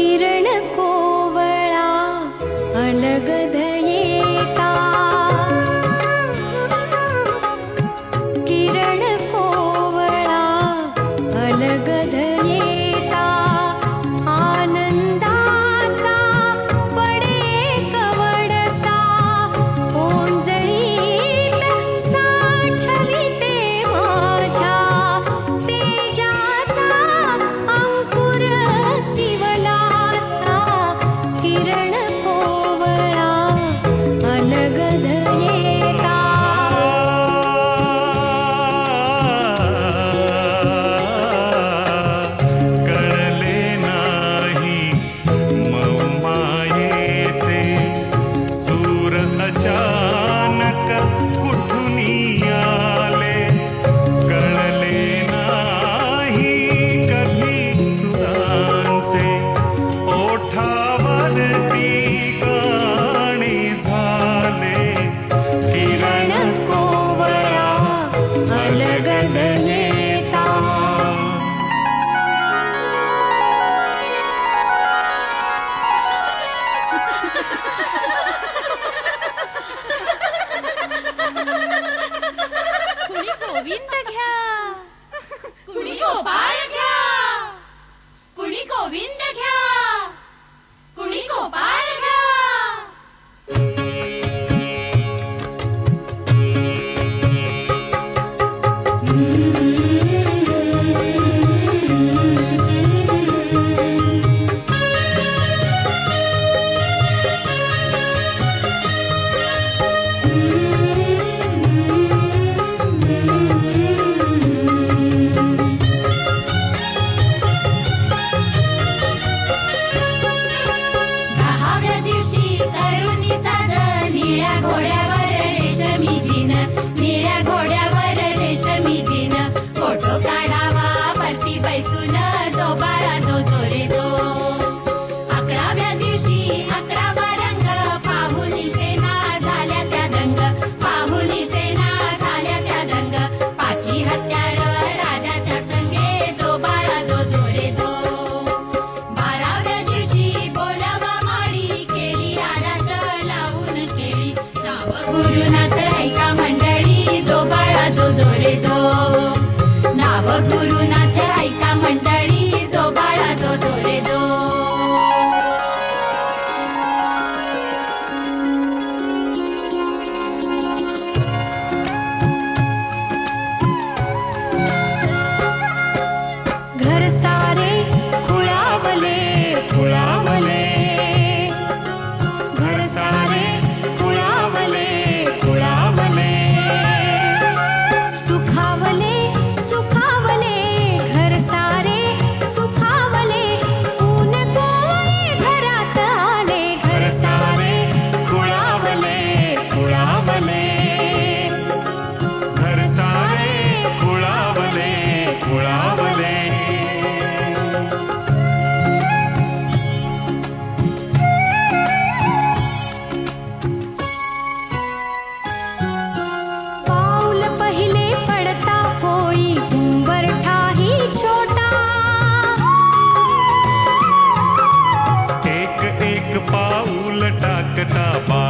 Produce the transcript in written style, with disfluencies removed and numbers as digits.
किरण कोवळा अलगद येता, किरण कोवळा अलगद येता, आनंदाचा पडे कवडसा, ओंजळीत साठविते माझ्या तेजाचा अंकुर दिवलासा, किरण कोवळा अलगद येता. कळले नाही मऊ मायेचे सूर अचानक कुठुनी आले, कळले नाही कधी सुरांचे ओठावरती गाणे झाले, किरण कोवळा अलगद येता. कुणी गोविंद घ्या, कुणी गोपाळ घ्या, कुणी गोविंद घ्या, कुणी गोपाळ घ्या. दहाव्या दिवशी तरुणी साज निळ्या घोड्यावर रेशमी जीन, निळ्या घोड्यावर रेशमी जीन, फोटो काढावा वरती बैसून जो बाळा जो रे तो. 11व्या दिवशी 11वा रंग पाहुनी सेना झाल्या त्या दंग, पाहुनी सेना झाल्या त्या दंग, पाची हत्यार राजाच्या संगे जो बाळा जो रे तो. 12व्या दिवशी बोलावा माळी केली आरास लावून केळी, नाव गुरुनाथ ऐका मंडळी जो बाळा जो रे जो, नाव गुरुनाथ ऐका मंडळी जो बाळा जो रे जो. घर सारे खुळावले खुळावले, घर सारे खुळावले खुळावले, सुखावले सुखावले घर सारे सुखावले, ऊन कोवळे घरात आले, घर सारे खुळावले खुळावले, घर सारे खुळावले खुळावले. पाऊल पहिले पडता होई उंबरठाही छोटा, एक एक पाऊल टाकता